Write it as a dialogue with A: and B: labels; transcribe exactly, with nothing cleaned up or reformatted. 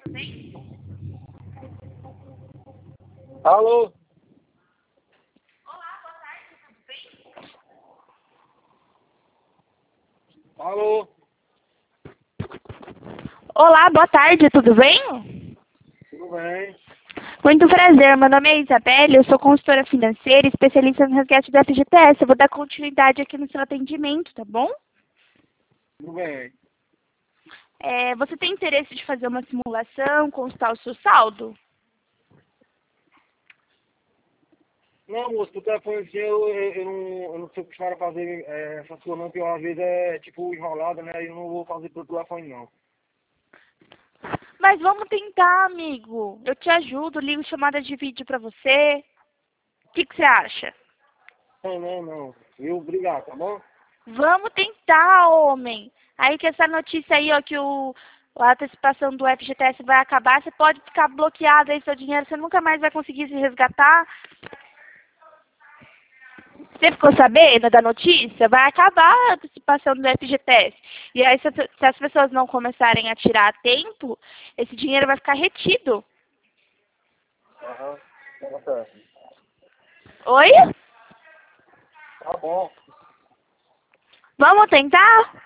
A: Alô? Alô?
B: Olá, boa tarde, tudo bem?
A: Tudo bem?
B: Muito prazer, meu nome é Isabelle, eu sou consultora financeira e especialista no resgate da F G T S. Eu vou dar continuidade aqui no seu atendimento, tá bom?
A: Tudo bem.
B: É, você tem interesse de fazer uma simulação, constar o seu saldo?
A: Não, moço, por telefone assim, eu, eu, eu não, eu não sou acostumado a fazer é, essas coisas não, porque às vezes é tipo enrolada, né? Eu não vou fazer por telefone não.
B: Mas vamos tentar, amigo. Eu te ajudo, ligo chamada de vídeo pra você. O que, que você acha?
A: Não, não, não. Eu, obrigado, tá bom?
B: Vamos tentar, homem. Aí que essa notícia aí, ó, que o, a antecipação do F G T S vai acabar, você pode ficar bloqueado aí, seu dinheiro, você nunca mais vai conseguir se resgatar. Você ficou sabendo da notícia? Vai acabar a antecipação do F G T S. E aí, se, se as pessoas não começarem a tirar a tempo, esse dinheiro vai ficar retido.
A: Aham, tá certo.
B: Oi?
A: Tá bom.
B: Vamos tentar?